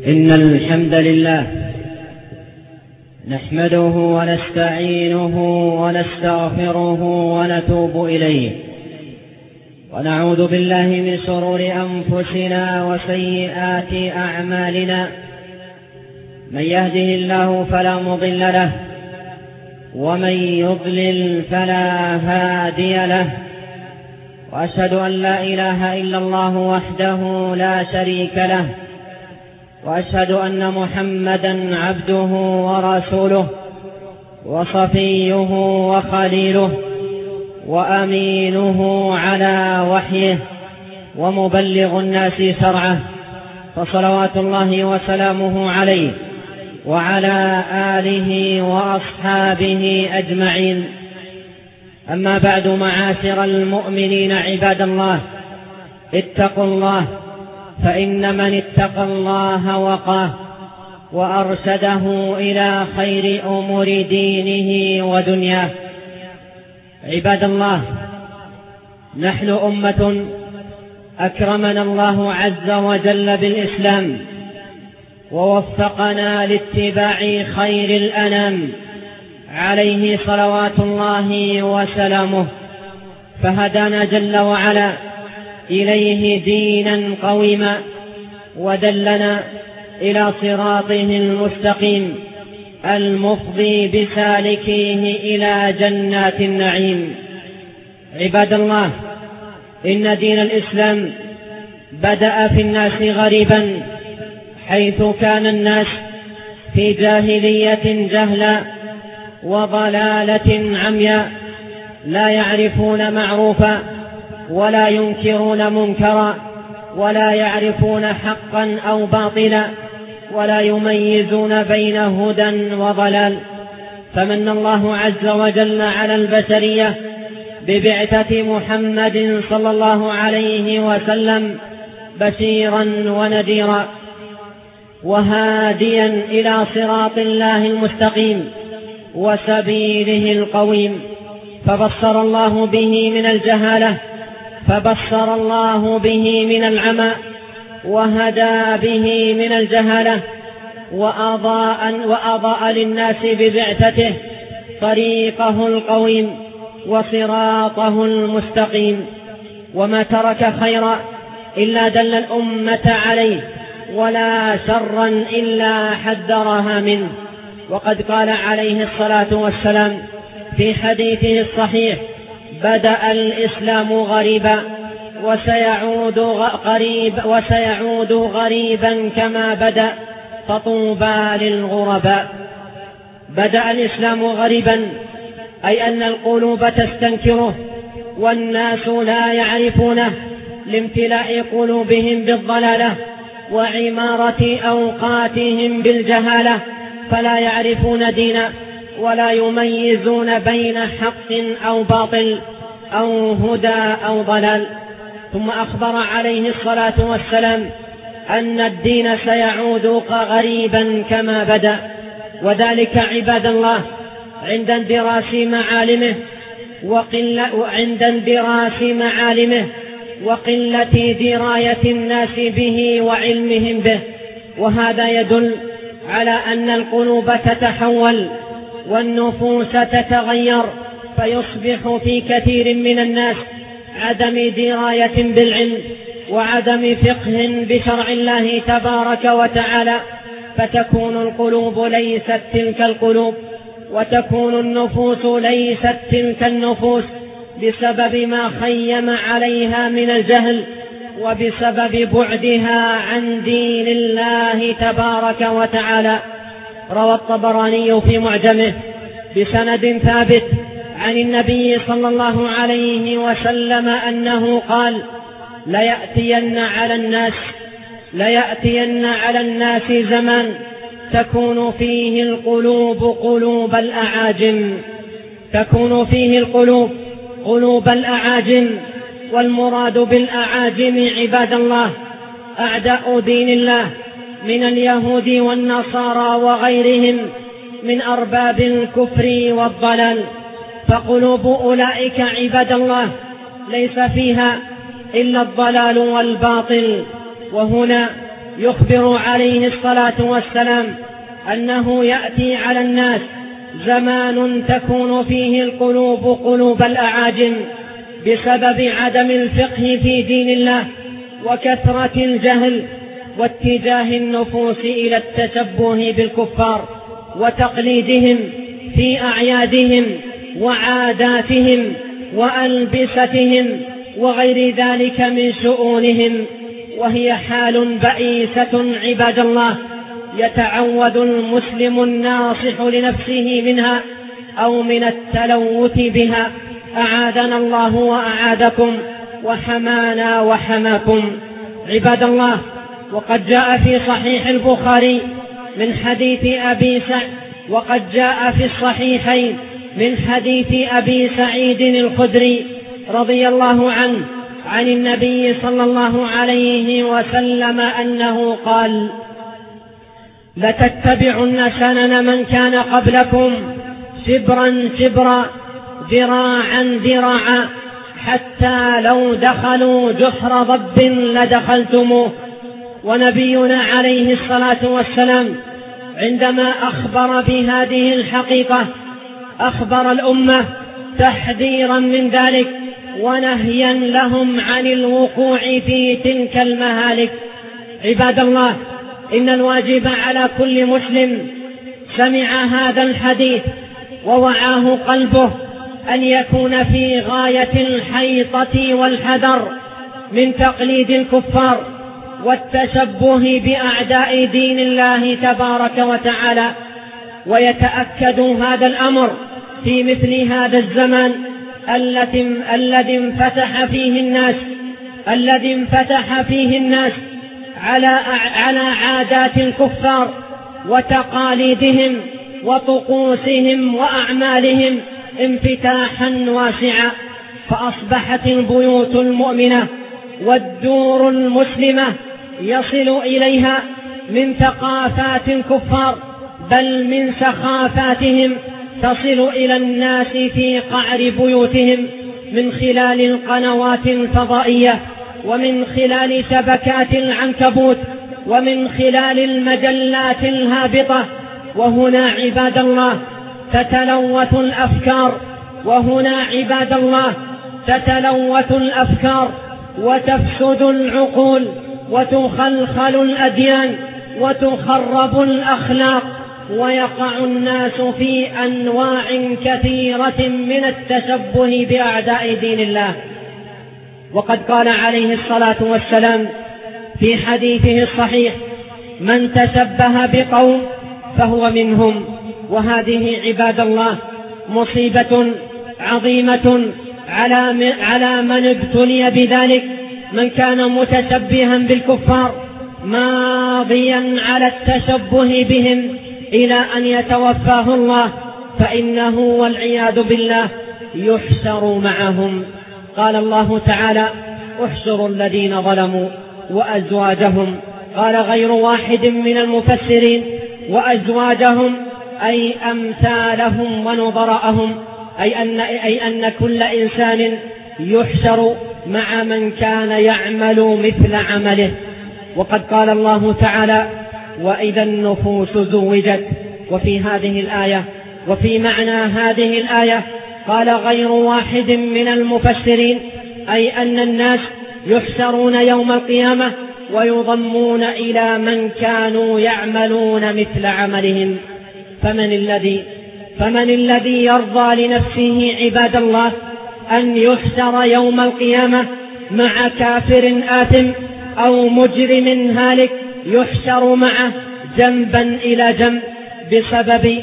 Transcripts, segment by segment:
إن الحمد لله نحمده ونستعينه ونستغفره ونتوب إليه، ونعوذ بالله من شرور أنفسنا وسيئات أعمالنا. من يهده الله فلا مضل له، ومن يضلل فلا هادي له. وأشهد أن لا إله إلا الله وحده لا شريك له، وأشهد أن محمدا عبده ورسوله وصفيه وخليله وأمينه على وحيه ومبلغ الناس شرعه، فصلوات الله وسلامه عليه وعلى آله وأصحابه أجمعين. أما بعد، معاشر المؤمنين عباد الله، اتقوا الله، فإن من اتقى الله وقاه وأرشده إلى خير أمور دينه ودنياه. عباد الله، نحن أمة أكرمنا الله عز وجل بالإسلام، ووفقنا لاتباع خير الأنام عليه صلوات الله وسلامه، فهدانا جل وعلا إليه دينا قويما، ودلنا إلى صراطه المستقيم المفضي بسالكيه إلى جنات النعيم. عباد الله، إن دين الإسلام بدأ في الناس غريبا، حيث كان الناس في جاهلية جهلا وضلالة عمياء، لا يعرفون معروفا ولا ينكرون منكرا، ولا يعرفون حقا أو باطلا، ولا يميزون بين هدى وضلال. فمن الله عز وجل على البشرية ببعثة محمد صلى الله عليه وسلم بشيرا ونذيرا وهاديا إلى صراط الله المستقيم وسبيله القويم، فبصر الله به من الجهالة، فبصر الله به من العمى، وهدى به من الجهالة، وأضاء للناس ببعثته طريقه القويم وصراطه المستقيم. وما ترك خيرا إلا دل الأمة عليه، ولا شرا إلا حذرها منه. وقد قال عليه الصلاة والسلام في حديثه الصحيح: بدأ الإسلام غريبا وسيعود غريبا كما بدأ، فطوبى للغرباء. بدأ الإسلام غريبا، أي أن القلوب تستنكره والناس لا يعرفونه، لامتلاء قلوبهم بالضلالة وعمارة أوقاتهم بالجهالة، فلا يعرفون دينا ولا يميزون بين حق أو باطل أو هدى أو ضلال. ثم أخبر عليه الصلاة والسلام أن الدين سيعود غريبا كما بدأ، وذلك عباد الله عند اندراس معالمه وقلة دراية الناس به وعلمهم به. وهذا يدل على أن القلوب تتحول والنفوس تتغير، فيصبح في كثير من الناس عدم دراية بالعلم وعدم فقه بشرع الله تبارك وتعالى، فتكون القلوب ليست تلك القلوب، وتكون النفوس ليست تلك النفوس، بسبب ما خيم عليها من الجهل، وبسبب بعدها عن دين الله تبارك وتعالى. روى الطبراني في معجمه بسند ثابت عن النبي صلى الله عليه وسلم أنه قال: ليأتين على الناس زمان تكون فيه القلوب قلوب الأعاجم. والمراد بالأعاجم عباد الله أعداء دين الله من اليهود والنصارى وغيرهم من أرباب الكفر والضلال. فقلوب أولئك عباد الله ليس فيها إلا الضلال والباطل. وهنا يخبر عليه الصلاة والسلام أنه يأتي على الناس زمان تكون فيه القلوب قلوب الأعاجم بسبب عدم الفقه في دين الله وكثرة الجهل واتجاه النفوس إلى التشبه بالكفار وتقليدهم في أعيادهم وعاداتهم وألبستهم وغير ذلك من شؤونهم، وهي حال بئيسة عباد الله يتعود المسلم الناصح لنفسه منها أو من التلوث بها، أعاذنا الله وأعاذكم وحمانا وحماكم. عباد الله، وقد جاء في صحيح البخاري من حديث وقد جاء في الصحيحين من حديث أبي سعيد الخدري رضي الله عنه عن النبي صلى الله عليه وسلم أنه قال: لتتبعن سنن من كان قبلكم شبرا شبرا ذراعا ذراعا حتى لو دخلوا جحر ضب لدخلتموه. ونبينا عليه الصلاة والسلام عندما أخبر بهذه الحقيقة أخبر الأمة تحذيرا من ذلك ونهيا لهم عن الوقوع في تلك المهالك. عباد الله، إن الواجب على كل مسلم سمع هذا الحديث ووعاه قلبه أن يكون في غاية الحيطة والحذر من تقليد الكفار والتشبه بأعداء دين الله تبارك وتعالى، ويتأكد هذا الأمر في مثل هذا الزمان الذي انفتح فيه الناس على عادات الكفار وتقاليدهم وطقوسهم وأعمالهم انفتاحا واسعا، فأصبحت البيوت المؤمنة والدور المسلمة يصل إليها من ثقافات الكفار بل من سخافاتهم تصل إلى الناس في قعر بيوتهم من خلال القنوات الفضائية ومن خلال شبكات العنكبوت ومن خلال المجلات الهابطة. وهنا عباد الله تتلوث الأفكار وتفسد العقول وتخلخل الأديان وتخرب الأخلاق، ويقع الناس في أنواع كثيرة من التشبه بأعداء دين الله. وقد قال عليه الصلاة والسلام في حديثه الصحيح: من تشبه بقوم فهو منهم. وهذه عباد الله مصيبة عظيمة على من ابتلي بذلك، من كان متشبها بالكفار ماضيا على التشبه بهم إلى أن يتوفاه الله، فإنه والعياذ بالله يحشر معهم. قال الله تعالى: احشروا الذين ظلموا وأزواجهم. قال غير واحد من المفسرين: وأزواجهم أي أمثالهم ونظراءهم، أي أن كل إنسان يحشر مع من كان يعمل مثل عمله. وقد قال الله تعالى: وإذا النفوس زوجت. وفي هذه الآية وفي معنى هذه الآية قال غير واحد من المفسرين أي أن الناس يحشرون يوم القيامة ويضمون إلى من كانوا يعملون مثل عملهم. فمن الذي يرضى لنفسه عباد الله أن يحشر يوم القيامة مع كافر آثم أو مجرم هالك يحشر معه جنبا إلى جنب بسبب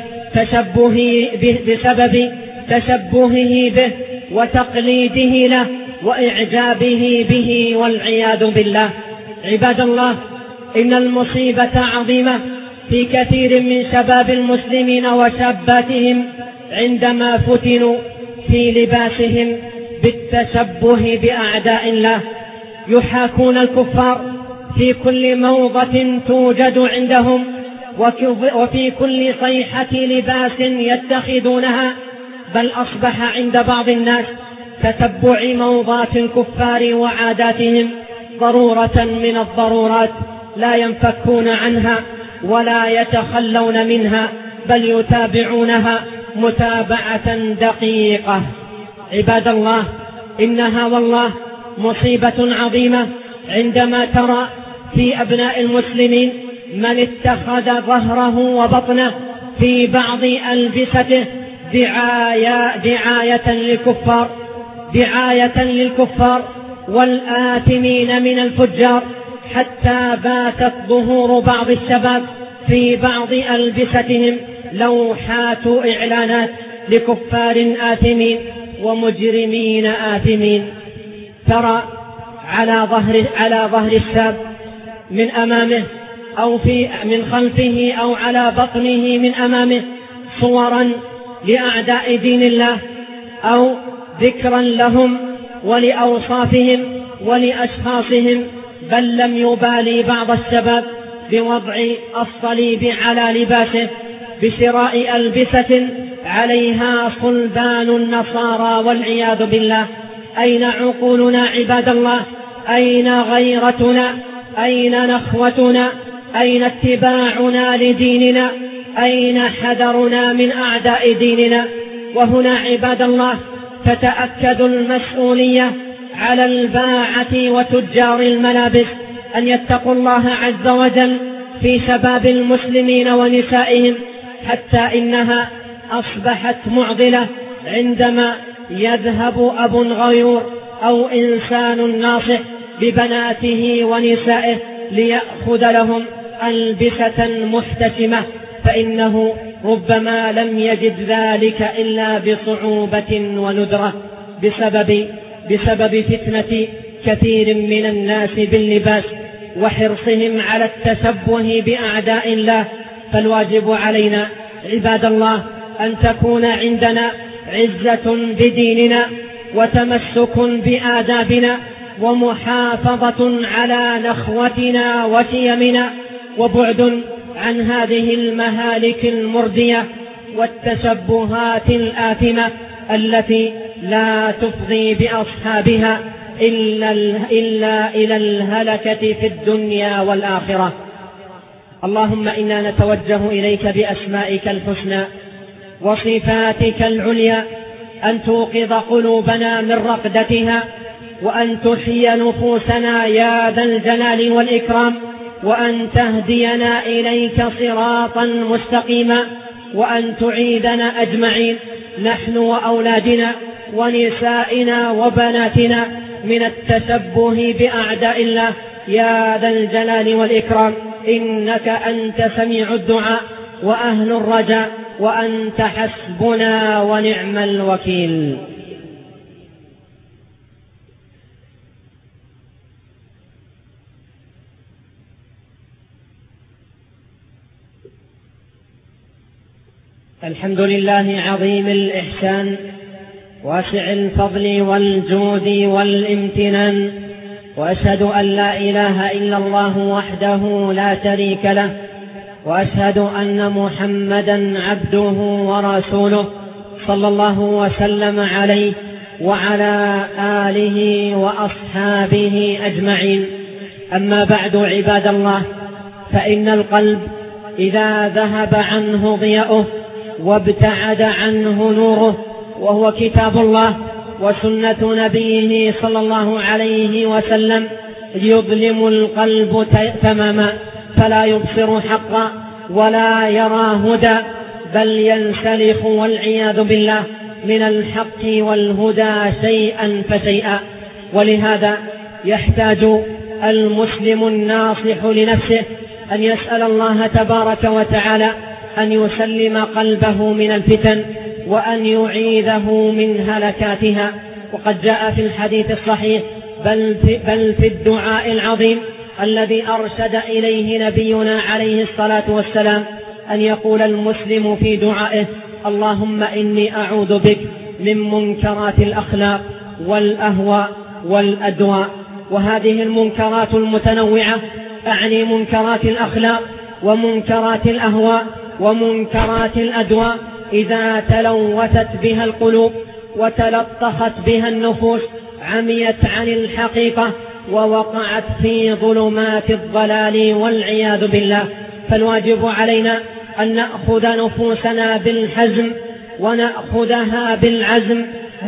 تشبهه به وتقليده له وإعجابه به والعياذ بالله. عباد الله، إن المصيبة عظيمة في كثير من شباب المسلمين وشاباتهم عندما فتنوا في لباسهم بالتشبه بأعداء الله، يحاكون الكفار في كل موضة توجد عندهم وفي كل صيحة لباس يتخذونها، بل أصبح عند بعض الناس تتبع موضات الكفار وعاداتهم ضرورة من الضرورات لا ينفكون عنها ولا يتخلون منها، بل يتابعونها متابعة دقيقة. عباد الله، إنها والله مصيبة عظيمة عندما ترى في أبناء المسلمين من اتخذ ظهره وبطنه في بعض ألبسته دعاية للكفار والآثمين من الفجار، حتى باتت ظهور بعض الشباب في بعض ألبستهم لوحات إعلانات لكفار آثمين ومجرمين آثمين. ترى على ظهر الشاب من أمامه أو من خلفه أو على بطنه من أمامه صورا لأعداء دين الله أو ذكرا لهم ولأوصافهم ولأشخاصهم، بل لم يبالي بعض الشباب بوضع الصليب على لباسه، بشراء ألبسة عليها صلبان النصارى والعياذ بالله. أين عقولنا عباد الله؟ أين غيرتنا؟ أين نخوتنا؟ أين اتباعنا لديننا؟ أين حذرنا من أعداء ديننا؟ وهنا عباد الله تتأكد المسؤولية على الباعة وتجار الملابس أن يتقوا الله عز وجل في شباب المسلمين ونسائهم، حتى إنها أصبحت معضلة عندما يذهب أب غيور أو إنسان ناصح ببناته ونسائه ليأخذ لهم ألبسة محتشمة، فإنه ربما لم يجد ذلك إلا بصعوبة وندرة بسبب فتنة كثير من الناس باللباس وحرصهم على التشبه بأعداء الله. فالواجب علينا عباد الله أن تكون عندنا عزة بديننا وتمسك بآدابنا ومحافظة على نخوتنا وشيمنا، وبعد عن هذه المهالك المردية والتشبهات الآثمة التي لا تفضي بأصحابها إلا إلى الهلكة في الدنيا والآخرة. اللهم إنا نتوجه إليك بأسمائك الحسنى وصفاتك العليا أن توقظ قلوبنا من رقدتها، وأن تحيي نفوسنا يا ذا الجلال والإكرام، وأن تهدينا إليك صراطا مستقيما، وأن تعيدنا أجمعين نحن وأولادنا ونسائنا وبناتنا من التشبه بأعداء الله يا ذا الجلال والإكرام، إنك أنت سميع الدعاء وأهل الرجاء، وأنت حسبنا ونعم الوكيل. الحمد لله عظيم الإحسان واسع الفضل والجود والامتنان، وأشهد أن لا إله إلا الله وحده لا شريك له، وأشهد أن محمدا عبده ورسوله صلى الله وسلم عليه وعلى آله وأصحابه أجمعين. أما بعد عباد الله، فإن القلب إذا ذهب عنه ضياؤه وابتعد عنه نوره، وهو كتاب الله وسنة نبيه صلى الله عليه وسلم، يظلم القلب تماما، فلا يبصر حقا ولا يرى هدى، بل ينسلخ والعياذ بالله من الحق والهدى شيئا فشيئا. ولهذا يحتاج المسلم الناصح لنفسه أن يسأل الله تبارك وتعالى أن يسلم قلبه من الفتن وأن يعيذه من هلكاتها. وقد جاء في الحديث الصحيح بل في الدعاء العظيم الذي أرشد إليه نبينا عليه الصلاة والسلام أن يقول المسلم في دعائه: اللهم إني أعوذ بك من منكرات الأخلاق والأهواء والأدواء. وهذه المنكرات المتنوعة أعني منكرات الأخلاق ومنكرات الأهواء ومنكرات الأدواء، إذا تلوثت بها القلوب وتلطخت بها النفوس عميت عن الحقيقة ووقعت في ظلمات الضلال والعياذ بالله. فالواجب علينا أن نأخذ نفوسنا بالحزم ونأخذها بالعزم،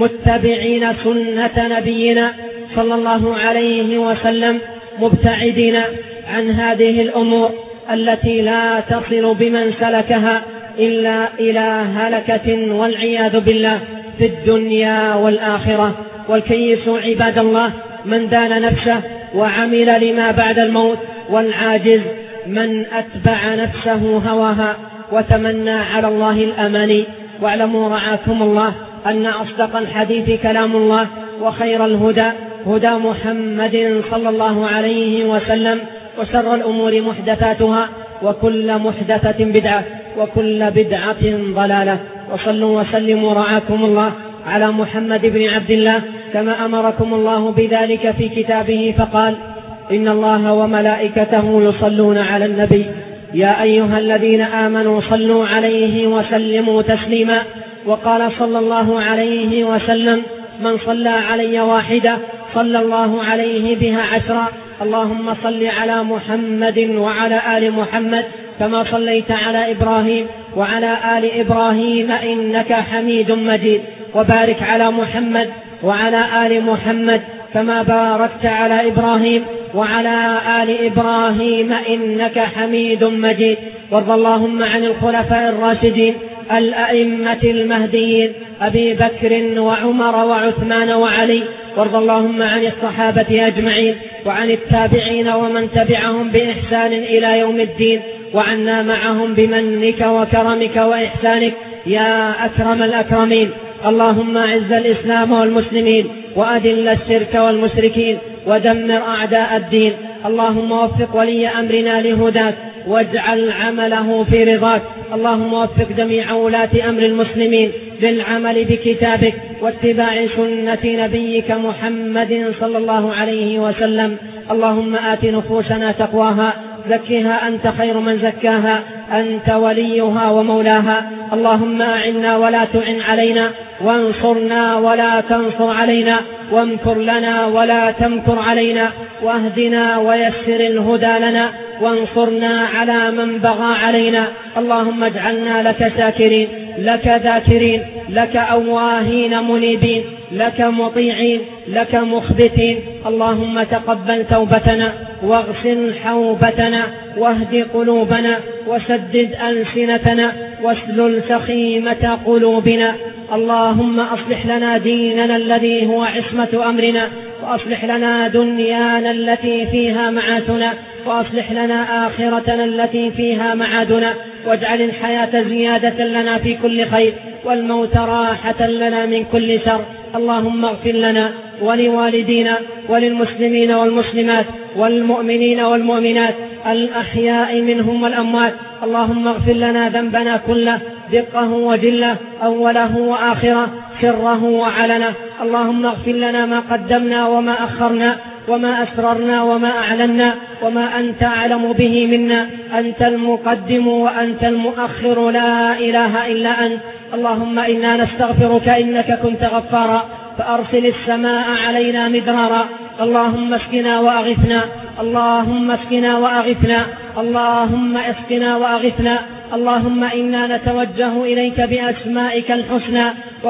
متبعين سنة نبينا صلى الله عليه وسلم، مبتعدين عن هذه الأمور التي لا تصل بمن سلكها إلا إلى هلكة والعياذ بالله في الدنيا والآخرة. والكيس عباد الله من دان نفسه وعمل لما بعد الموت، والعاجز من أتبع نفسه هواها وتمنى على الله الأماني. واعلموا رعاكم الله أن أصدق الحديث كلام الله، وخير الهدى هدى محمد صلى الله عليه وسلم، وشر الأمور محدثاتها، وكل محدثة بدعة، وكل بدعة ضلالة. وصلوا وسلموا رعاكم الله على محمد بن عبد الله كما أمركم الله بذلك في كتابه، فقال: إن الله وملائكته يصلون على النبي يا أيها الذين آمنوا صلوا عليه وسلموا تسليما. وقال صلى الله عليه وسلم: من صلى علي واحدة صلى الله عليه بها 10. اللهم صل على محمد وعلى آل محمد كما صليت على إبراهيم وعلى آل إبراهيم إنك حميد مجيد، وبارك على محمد وعلى آل محمد كما باركت على إبراهيم وعلى آل إبراهيم إنك حميد مجيد. وارض اللهم عن الخلفاء الراشدين الأئمة المهديين أبي بكر وعمر وعثمان وعلي. وارض اللهم عن الصحابة أجمعين وعن التابعين ومن تبعهم بإحسان إلى يوم الدين، وعنا معهم بمنك وكرمك وإحسانك يا أكرم الأكرمين. اللهم أعز الإسلام والمسلمين، وأذل الشرك والمشركين، ودمر أعداء الدين. اللهم وفق ولي أمرنا لهداك، واجعل عمله في رضاك. اللهم وفق جميع ولاة أمر المسلمين للعمل بكتابك واتباع سنة نبيك محمد صلى الله عليه وسلم. اللهم آت نفوسنا تقواها، زكها أنت خير من زكاها، أنت وليها ومولاها. اللهم أعنا ولا تعن علينا، وانصرنا ولا تنصر علينا، وامكر لنا ولا تمكر علينا، واهدنا ويسر الهدى لنا، وانصرنا على من بغى علينا. اللهم اجعلنا لك شاكرين، لك ذاكرين، لك أواهين منيبين، لك مطيعين، لك مخبتين. اللهم تقبل توبتنا، واغسل حوبتنا، واهد قلوبنا، وسدد ألسنتنا، واسلل سخيمة قلوبنا. اللهم أصلح لنا ديننا الذي هو عصمة أمرنا، وأصلح لنا دنيانا التي فيها معاشنا، وأصلح لنا آخرتنا التي فيها معادنا، واجعل الحياة زيادة لنا في كل خير، والموت راحة لنا من كل شر. اللهم اغفر لنا ولوالدينا وللمسلمين والمسلمات والمؤمنين والمؤمنات الأحياء منهم والأموات. اللهم اغفر لنا ذنبنا كله، دقه وجله، أوله وآخره، سره وعلنه. اللهم اغفر لنا ما قدمنا وما أخرنا، وما أسررنا وما أعلنا، وما أنت أعلم به منا. أنت المقدم وأنت المؤخر، لا إله إلا أنت. اللهم إنا نستغفرك إنك كنت غفارا، فأرسل السماء علينا مدرارا. اللهم اسقنا وأغثنا، اللهم اسقنا وأغثنا، اللهم اسقنا وأغثنا. اللهم إنا نتوجه إليك بأسمائك الحسنى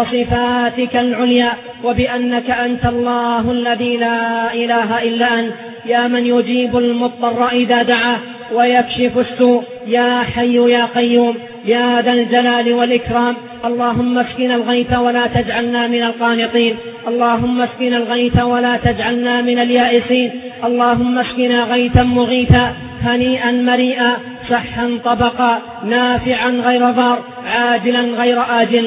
وصفاتك العليا، وبأنك أنت الله الذي لا إله إلا أنت، يا من يجيب المضطر إذا دعاه ويكشف السوء، يا حي يا قيوم يا ذا الجلال والإكرام. اللهم اسقنا الغيث ولا تجعلنا من القانطين، اللهم اسقنا الغيث ولا تجعلنا من اليائسين. اللهم اسقنا غيثا مغيثا، هنيئا مريئا، صحا طبقا، نافعا غير ضار، عاجلا غير آجل.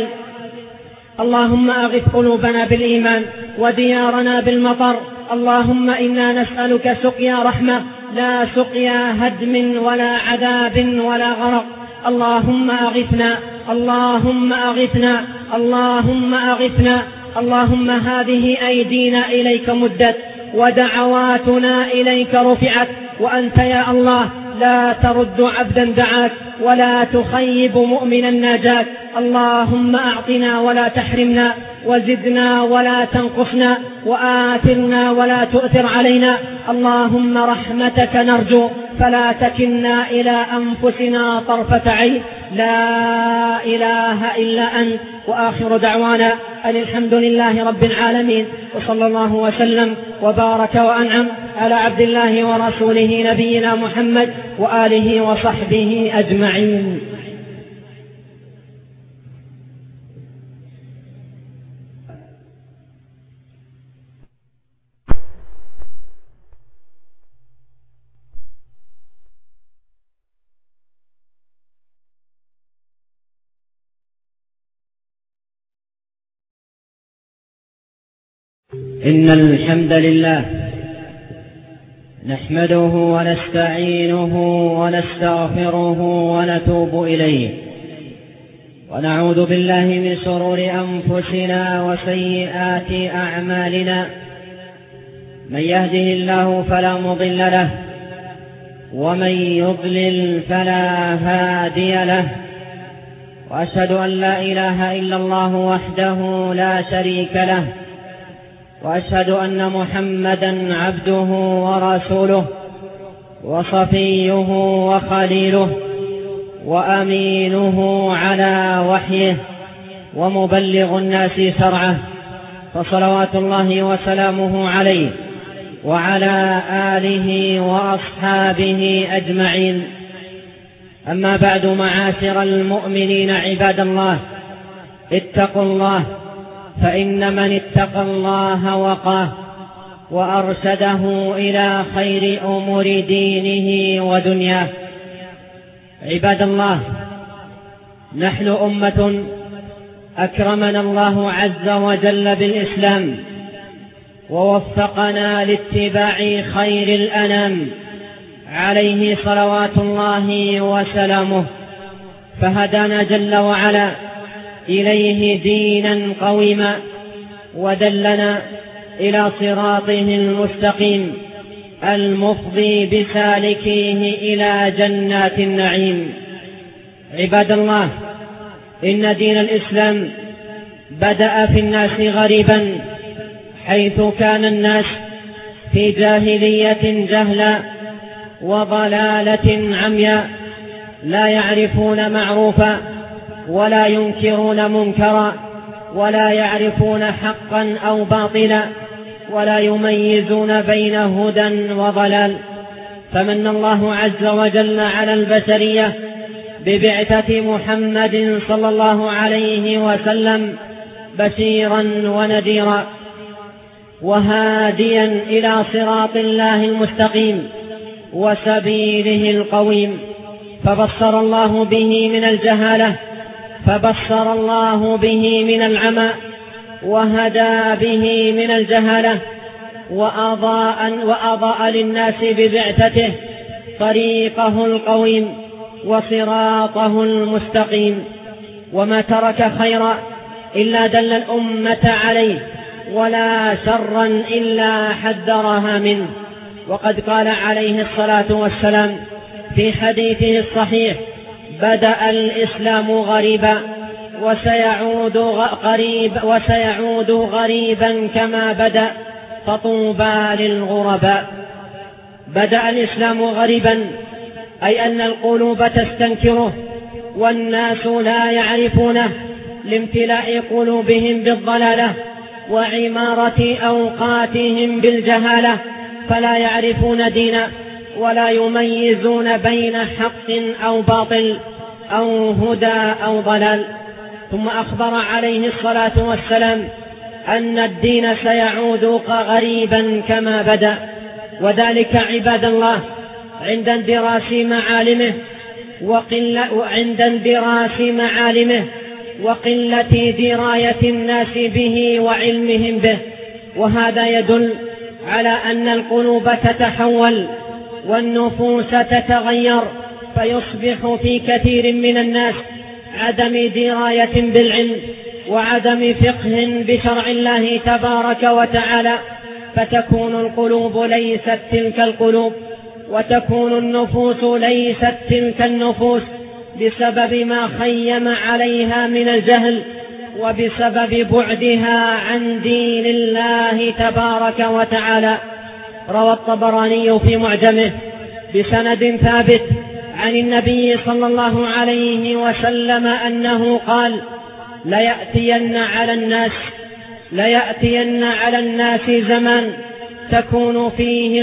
اللهم أغث قلوبنا بالإيمان، وديارنا بالمطر. اللهم إنا نسألك سقيا رحمة، لا سقيا هدم ولا عذاب ولا غرق. اللهم أغثنا، اللهم أغثنا، اللهم أغثنا. اللهم هذه أيدينا إليك مدت، ودعواتنا إليك رفعت، وأنت يا الله لا ترد عبدا دعاك، ولا تخيب مؤمنا ناجاك. اللهم أعطنا ولا تحرمنا، وزدنا ولا تنقصنا، وآثرنا ولا تؤثر علينا. اللهم رحمتك نرجو فلا تكلنا إلى أنفسنا طرفة عين. لا إله إلا أنت. وآخر دعوانا أن الحمد لله رب العالمين، وصلى الله وسلم وبارك وأنعم على عبد الله ورسوله نبينا محمد وآله وصحبه أجمعين. إن الحمد لله نحمده ونستعينه ونستغفره ونتوب إليه، ونعوذ بالله من شرور أنفسنا وسيئات أعمالنا. من يهده الله فلا مضل له، ومن يضلل فلا هادي له. وأشهد أن لا إله إلا الله وحده لا شريك له، وأشهد أن محمدا عبده ورسوله وصفيه وخليله وأمينه على وحيه ومبلغ الناس شرعه، فصلوات الله وسلامه عليه وعلى آله وأصحابه أجمعين. أما بعد، معاشر المؤمنين عباد الله، اتقوا الله، فإن من اتقى الله وقاه وأرشده إلى خير أمور دينه ودنياه. عباد الله، نحن أمة أكرمنا الله عز وجل بالإسلام، ووفقنا لاتباع خير الأنام عليه صلوات الله وسلامه، فهدانا جل وعلا إليه دينا قويما، ودلنا إلى صراطه المستقيم المفضي بسالكيه إلى جنات النعيم. عباد الله، إن دين الإسلام بدأ في الناس غريبا، حيث كان الناس في جاهلية جهلا وضلالة عمياء، لا يعرفون معروفا ولا ينكرون منكرا، ولا يعرفون حقا أو باطلا، ولا يميزون بين هدى وضلال. فمن الله عز وجل على البشرية ببعثة محمد صلى الله عليه وسلم بشيرا ونذيرا وهاديا إلى صراط الله المستقيم وسبيله القويم، فبصر الله به من الجهالة، فبصر الله به من العمى، وهدى به من الجهالة، وأضاء للناس ببعثته طريقه القويم وصراطه المستقيم. وما ترك خيرا إلا دل الأمة عليه، ولا شرا إلا حذرها منه. وقد قال عليه الصلاة والسلام في حديثه الصحيح: بدأ الإسلام غريبا وسيعود غريبا كما بدأ، فطوبى للغرباء. بدأ الإسلام غريبا، أي أن القلوب تستنكره والناس لا يعرفونه لامتلاء قلوبهم بالضلالة وعمارة أوقاتهم بالجهالة، فلا يعرفون دينا ولا يميزون بين حق أو باطل أو هدى أو ضلال. ثم أخبر عليه الصلاة والسلام أن الدين سيعود غريبا كما بدأ، وذلك عباد الله عند اندراس معالمه وقلة دراية الناس به وعلمهم به. وهذا يدل على أن القلوب تتحول والنفوس تتغير، فيصبح في كثير من الناس عدم دراية بالعلم وعدم فقه بشرع الله تبارك وتعالى، فتكون القلوب ليست تلك القلوب، وتكون النفوس ليست تلك النفوس، بسبب ما خيم عليها من الجهل وبسبب بعدها عن دين الله تبارك وتعالى. روى الطبراني في معجمه بسند ثابت عن النبي صلى الله عليه وسلم أنه قال: ليأتين على الناس زمان تكون فيه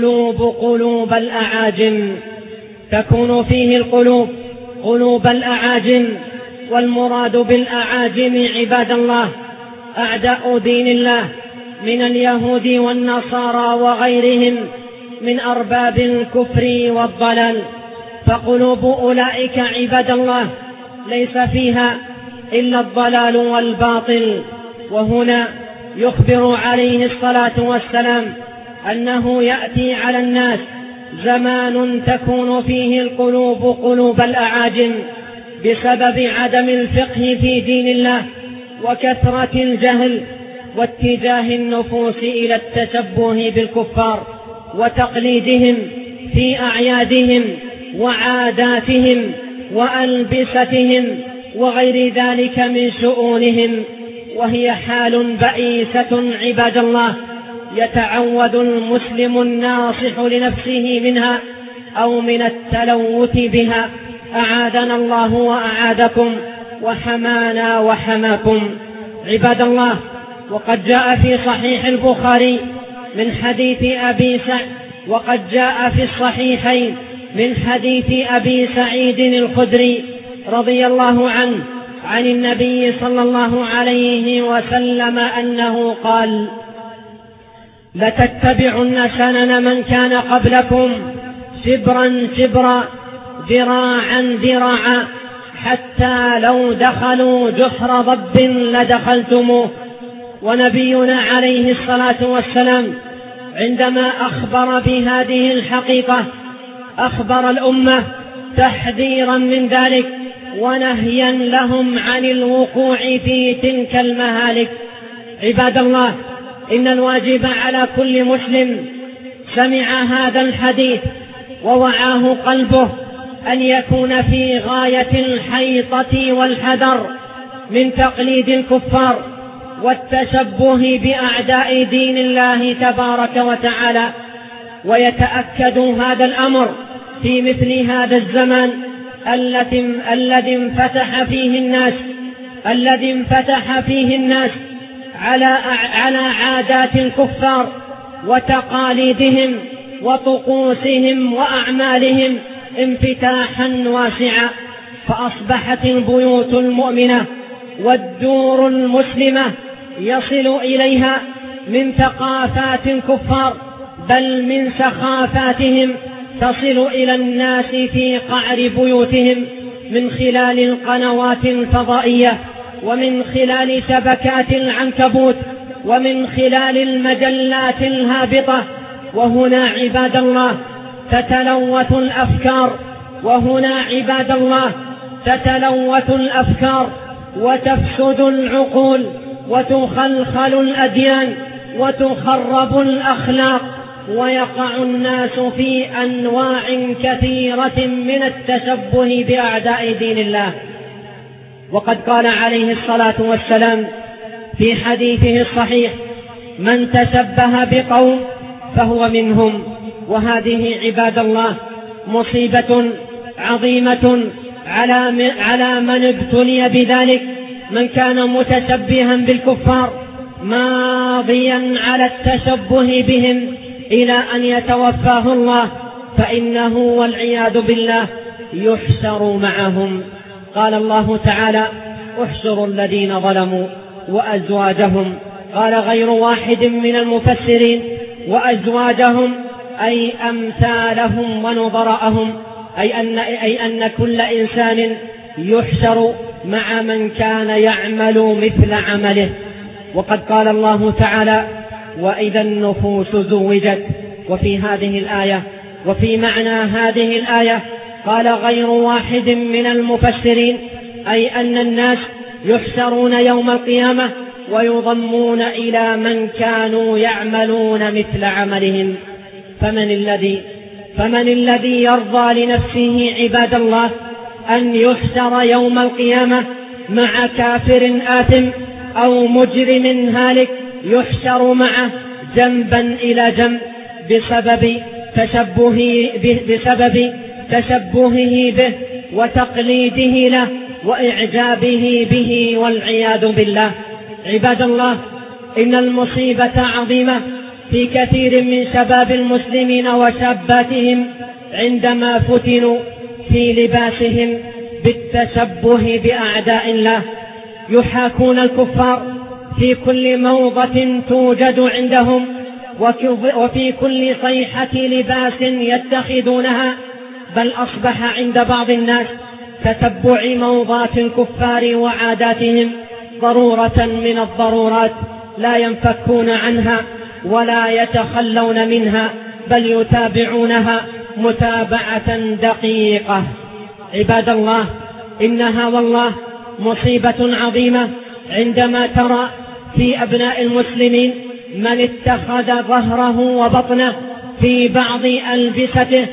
القلوب قلوب الأعاجم. والمراد بالأعاجم عباد الله أعداء دين الله من اليهود والنصارى وغيرهم من أرباب الكفر والضلال. فقلوب أولئك عباد الله ليس فيها إلا الضلال والباطل. وهنا يخبر عليه الصلاة والسلام أنه يأتي على الناس زمان تكون فيه القلوب قلوب الأعاجم بسبب عدم الفقه في دين الله وكثرة الجهل واتجاه النفوس إلى التشبه بالكفار وتقليدهم في أعيادهم وعاداتهم وألبستهم وغير ذلك من شؤونهم، وهي حال بئيسة عباد الله يتعود المسلم الناصح لنفسه منها أو من التلوث بها. أعاذنا الله وأعاذكم وحمانا وحماكم. عباد الله، وقد جاء في صحيح البخاري من حديث وقد جاء في الصحيحين من حديث أبي سعيد الخدري رضي الله عنه عن النبي صلى الله عليه وسلم أنه قال: لتتبعن سنن من كان قبلكم شبرا شبرا ذراعا ذراعا حتى لو دخلوا جحر ضب لدخلتموه. ونبينا عليه الصلاة والسلام عندما أخبر بهذه الحقيقة أخبر الأمة تحذيرا من ذلك ونهيا لهم عن الوقوع في تلك المهالك. عباد الله، إن الواجب على كل مسلم سمع هذا الحديث ووعاه قلبه أن يكون في غاية الحيطة والحذر من تقليد الكفار والتشبه بأعداء دين الله تبارك وتعالى. ويتأكد هذا الأمر في مثل هذا الزمان الذي انفتح فيه الناس على عادات الكفار وتقاليدهم وطقوسهم وأعمالهم انفتاحا واسعا، فأصبحت البيوت المؤمنة والدور المسلمة يصل إليها من ثقافات الكفار بل من سخافاتهم تصل إلى الناس في قعر بيوتهم من خلال القنوات الفضائية ومن خلال شبكات العنكبوت ومن خلال المجلات الهابطة. وهنا عباد الله تتلوث الأفكار وتفسد العقول وتخلخل الأديان وتخرب الأخلاق، ويقع الناس في أنواع كثيرة من التشبه بأعداء دين الله. وقد قال عليه الصلاة والسلام في حديثه الصحيح: من تشبه بقوم فهو منهم. وهذه عباد الله مصيبة عظيمة على من ابتلي بذلك، من كان متشبها بالكفار ماضيا على التشبه بهم إلى أن يتوفاه الله، فإنه والعياذ بالله يحشر معهم. قال الله تعالى: احشروا الذين ظلموا وأزواجهم. قال غير واحد من المفسرين: وأزواجهم أي أمثالهم ونظراءهم، أي أن كل إنسان يحشر مع من كان يعمل مثل عمله. وقد قال الله تعالى: وإذا النفوس زوجت. وفي هذه الآية وفي معنى هذه الآية قال غير واحد من المفسرين أي أن الناس يحشرون يوم القيامة ويضمون إلى من كانوا يعملون مثل عملهم. فمن الذي يرضى لنفسه عباد الله أن يحشر يوم القيامة مع كافر آثم أو مجرم هالك يحشر معه جنبا إلى جنب بسبب تشبهه به وتقليده له وإعجابه به والعياذ بالله. عباد الله، إن المصيبة عظيمة في كثير من شباب المسلمين وشاباتهم عندما فتنوا في لباسهم بالتشبه بأعداء الله، يحاكون الكفار في كل موضة توجد عندهم وفي كل صيحة لباس يتخذونها، بل أصبح عند بعض الناس تتبع موضات الكفار وعاداتهم ضرورة من الضرورات لا ينفكون عنها ولا يتخلون منها، بل يتابعونها متابعة دقيقة. عباد الله، إنها والله مصيبة عظيمة عندما ترى في أبناء المسلمين من اتخذ ظهره وبطنه في بعض ألبسته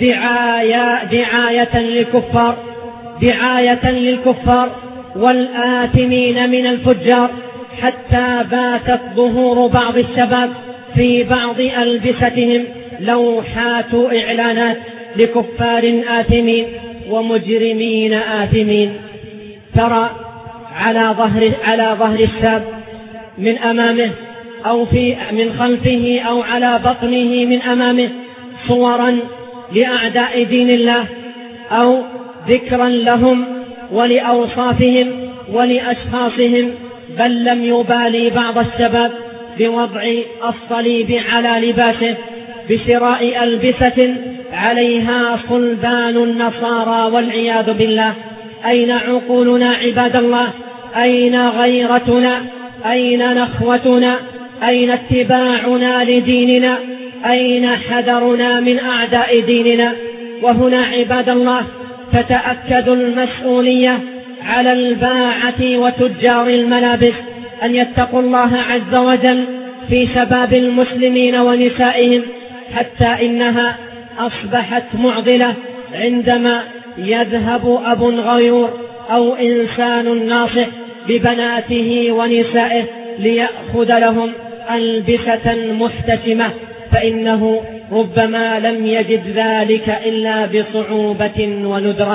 دعاية للكفار والآثمين من الفجار، حتى باتت ظهور بعض الشباب في بعض ألبستهم لوحات إعلانات لكفار آثمين ومجرمين آثمين. ترى على ظهر الشاب من أمامه أو من خلفه أو على بطنه من أمامه صورا لأعداء دين الله أو ذكرا لهم ولأوصافهم ولأشخاصهم، بل لم يبالي بعض الشباب بوضع الصليب على لباسه بشراء ألبسة عليها صلبان النصارى والعياذ بالله. أين عقولنا عباد الله؟ أين غيرتنا؟ أين نخوتنا؟ أين اتباعنا لديننا؟ أين حذرنا من أعداء ديننا؟ وهنا عباد الله تتأكد المسؤولية على الباعة وتجار الملابس أن يتقوا الله عز وجل في شباب المسلمين ونسائهم، حتى إنها أصبحت معضلة عندما يذهب أب غيور أو إنسان ناصح ببناته ونسائه ليأخذ لهم ألبسة محتشمة، فإنه ربما لم يجد ذلك إلا بصعوبة وندرة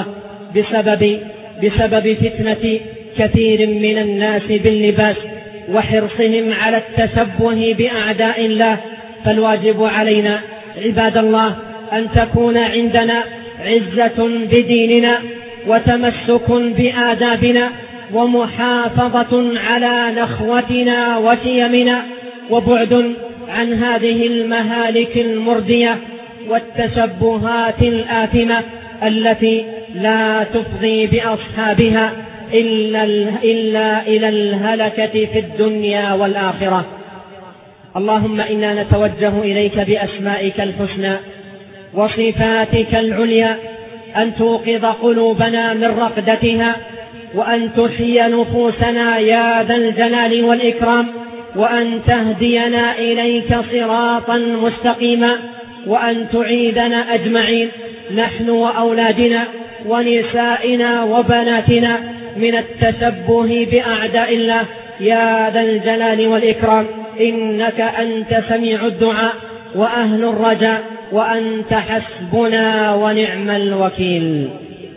بسبب فتنة كثير من الناس باللباس وحرصهم على التشبه بأعداء الله. فالواجب علينا عباد الله أن تكون عندنا عزة بديننا وتمسك بآدابنا ومحافظة على نخوتنا وشيمنا وبعد عن هذه المهالك المردية والتشبهات الآثمة التي لا تفضي بأصحابها إلا إلى الهلكة في الدنيا والآخرة. اللهم إنا نتوجه إليك بأسمائك الحسنى وصفاتك العليا أن توقظ قلوبنا من رقدتها، وأن تحيي نفوسنا يا ذا الجلال والإكرام، وأن تهدينا إليك صراطا مستقيما، وأن تعيدنا أجمعين نحن وأولادنا ونسائنا وبناتنا من التشبه بأعداء الله يا ذا الجلال والإكرام، إنك أنت سميع الدعاء وأهل الرجاء، وأنت حسبنا ونعم الوكيل.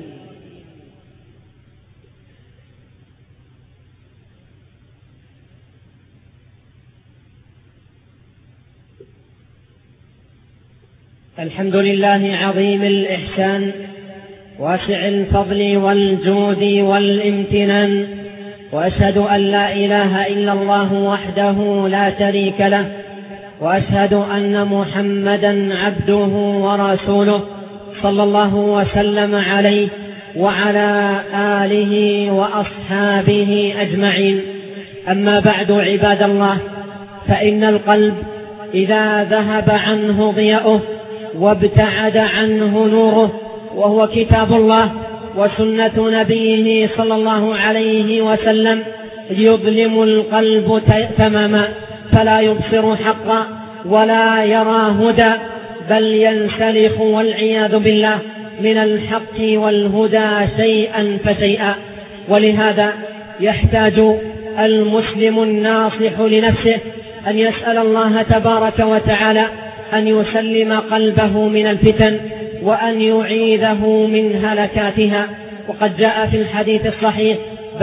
الحمد لله عظيم الإحسان واسع الفضل والجود والامتنان، وأشهد أن لا إله إلا الله وحده لا شريك له، وأشهد أن محمدا عبده ورسوله صلى الله وسلم عليه وعلى آله وأصحابه أجمعين. أما بعد عباد الله، فإن القلب إذا ذهب عنه ضياؤه وابتعد عنه نوره، وهو كتاب الله وسنة نبيه صلى الله عليه وسلم، يظلم القلب تماما فلا يبصر حقا ولا يرى هدى، بل ينسلخ والعياذ بالله من الحق والهدى شيئا فشيئا. ولهذا يحتاج المسلم الناصح لنفسه أن يسأل الله تبارك وتعالى أن يسلم قلبه من الفتن وأن يعيذه من هلكاتها. وقد جاء في الحديث الصحيح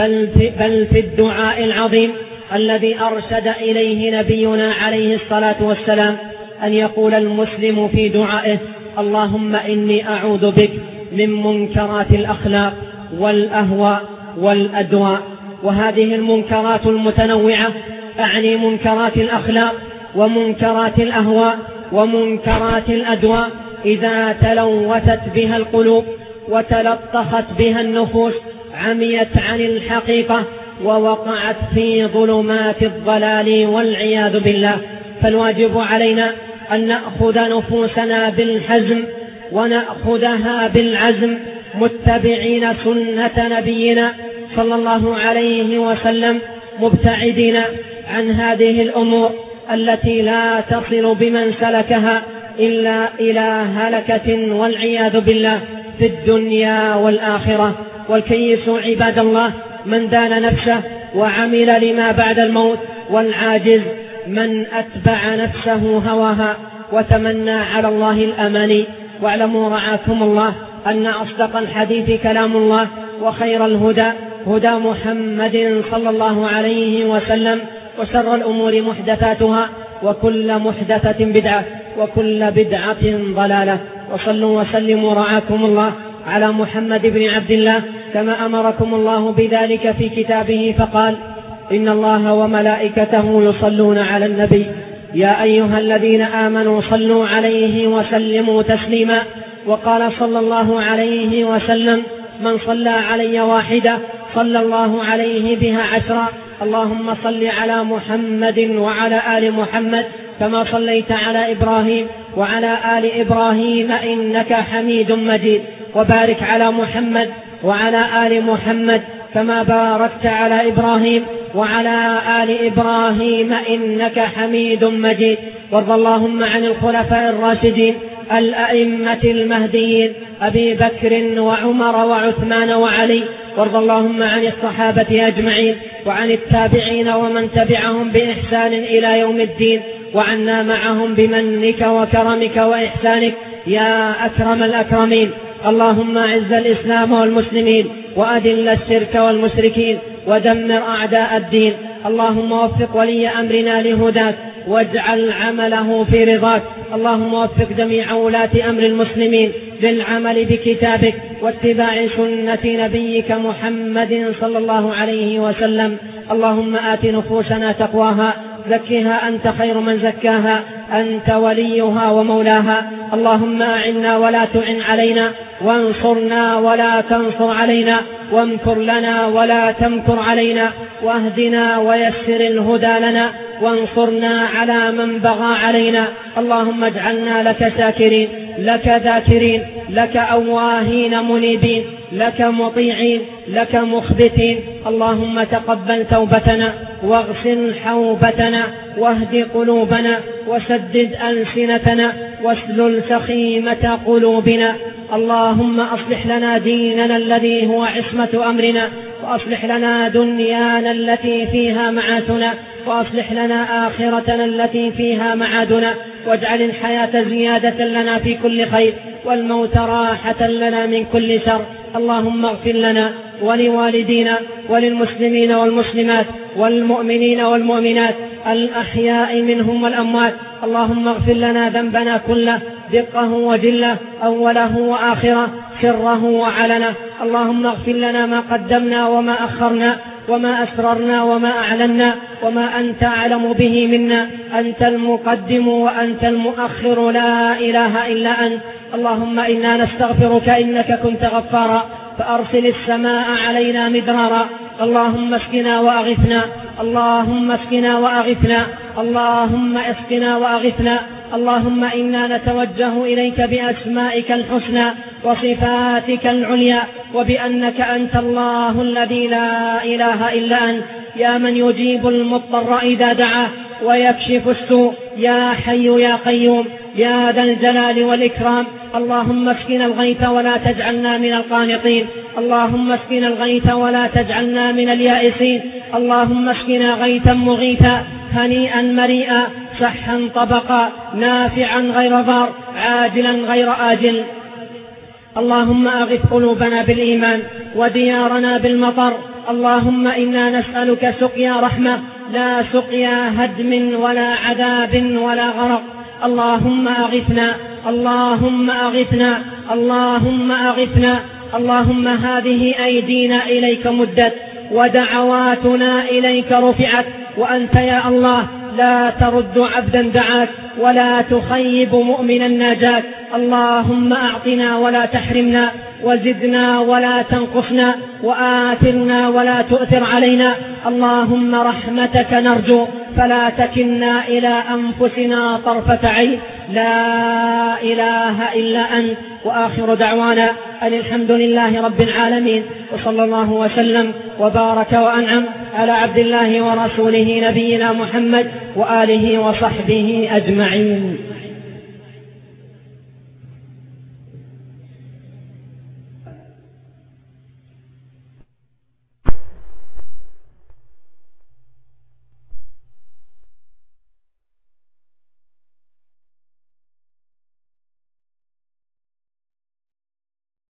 بل في الدعاء العظيم الذي أرشد إليه نبينا عليه الصلاة والسلام أن يقول المسلم في دعائه: اللهم إني أعوذ بك من منكرات الأخلاق والأهواء والأدواء. وهذه المنكرات المتنوعة أعني منكرات الأخلاق ومنكرات الأهواء ومنكرات الأدواء إذا تلوثت بها القلوب وتلطخت بها النفوس عميت عن الحقيقة ووقعت في ظلمات الضلال والعياذ بالله. فالواجب علينا أن نأخذ نفوسنا بالحزم ونأخذها بالعزم متبعين سنة نبينا صلى الله عليه وسلم، مبتعدين عن هذه الأمور التي لا تصل بمن سلكها إلا إلى هلكة والعياذ بالله في الدنيا والآخرة. والكيس عباد الله من دان نفسه وعمل لما بعد الموت، والعاجز من أتبع نفسه هواها وتمنى على الله الأماني. واعلموا رعاكم الله أن أصدق الحديث كلام الله، وخير الهدى هدى محمد صلى الله عليه وسلم، وشر الأمور محدثاتها، وكل محدثة بدعة، وكل بدعة ضلالة. وصلوا وسلموا رعاكم الله على محمد بن عبد الله كما أمركم الله بذلك في كتابه فقال: إن الله وملائكته يصلون على النبي يا أيها الذين آمنوا صلوا عليه وسلموا تسليما. وقال صلى الله عليه وسلم: من صلى علي واحدة صلى الله عليه بها 10. اللهم صل على محمد وعلى آل محمد كما صليت على إبراهيم وعلى آل إبراهيم إنك حميد مجيد، وبارك على محمد وعلى آل محمد كما باركت على إبراهيم وعلى آل إبراهيم إنك حميد مجيد. وارض اللهم عن الخلفاء الراشدين الأئمة المهديين أبي بكر وعمر وعثمان وعلي. وارض اللهم عن الصحابة أجمعين وعن التابعين ومن تبعهم بإحسان إلى يوم الدين، وعنا معهم بمنك وكرمك وإحسانك يا أكرم الأكرمين. اللهم أعز الإسلام والمسلمين وأذل الشرك والمشركين ودمر أعداء الدين. اللهم وفق ولي أمرنا لهداك واجعل عمله في رضاك. اللهم وفق جميع ولاة أمر المسلمين للعمل بكتابك واتباع سنة نبيك محمد صلى الله عليه وسلم. اللهم آت نفوسنا تقواها زكها أنت خير من زكاها أنت وليها ومولاها. اللهم أعنا ولا تعن علينا، وانصرنا ولا تنصر علينا، وامكر لنا ولا تمكر علينا، واهدنا ويسر الهدى لنا، وانصرنا على من بغى علينا. اللهم اجعلنا لك شاكرين، لك ذاكرين، لك أواهين منيبين، لك مطيعين، لك مخبتين. اللهم تقبل توبتنا واغسل حوبتنا واهد قلوبنا وسدد ألسنتنا واسلل سخيمة قلوبنا. اللهم أصلح لنا ديننا الذي هو عصمة أمرنا، وأصلح لنا دنيانا التي فيها معاشنا، وأصلح لنا آخرتنا التي فيها معادنا، واجعل الحياة زيادة لنا في كل خير والموت راحة لنا من كل شر. اللهم اغفر لنا ولوالدينا وللمسلمين والمسلمات والمؤمنين والمؤمنات الأحياء منهم والأموات. اللهم اغفر لنا ذنبنا كله دقه وجله، أوله وآخره، سره وعلنه. اللهم اغفر لنا ما قدمنا وما أخرنا وما أسررنا وما أعلنا وما أنت أعلم به منا. أنت المقدم وأنت المؤخر، لا إله إلا أنت. اللهم إنا نستغفرك إنك كنت غفارا فأرسل السماء علينا مدرارا. اللهم اسقنا وأغثنا، اللهم اسقنا وأغثنا، اللهم اسقنا وأغثنا. اللهم إنا نتوجه إليك بأسمائك الحسنى وصفاتك العليا، وبأنك أنت الله الذي لا إله إلا أنت، يا من يجيب المضطر إذا دعاه ويكشف السوء، يا حي يا قيوم يا ذا الجلال والإكرام. اللهم اسقنا الغيث ولا تجعلنا من القانطين. اللهم اسقنا الغيث ولا تجعلنا من اليائسين. اللهم اسقنا غيثا مغيثا هنيئا مريئا صحا طبقا نافعا غير ضار عاجلا غير آجل. اللهم أغث قلوبنا بالإيمان وديارنا بالمطر. اللهم إنا نسألك سقيا رحمة لا سقيا هدم ولا عذاب ولا غرق. اللهم أغثنا اللهم أغثنا اللهم أغثنا. اللهم هذه أيدينا إليك مدت ودعواتنا إليك رفعت، وأنت يا الله لا ترد عبدا دعاك ولا تخيب مؤمنا ناجاك. اللهم أعطنا ولا تحرمنا، وزدنا ولا تنقصنا، وآثرنا ولا تؤثر علينا. اللهم رحمتك نرجو فلا تكلنا إلى أنفسنا طرفة عين. لا إله إلا أنت. وآخر دعوانا أن الحمد لله رب العالمين، وصلى الله وسلم وبارك وأنعم على عبد الله ورسوله نبينا محمد وآله وصحبه أجمعين.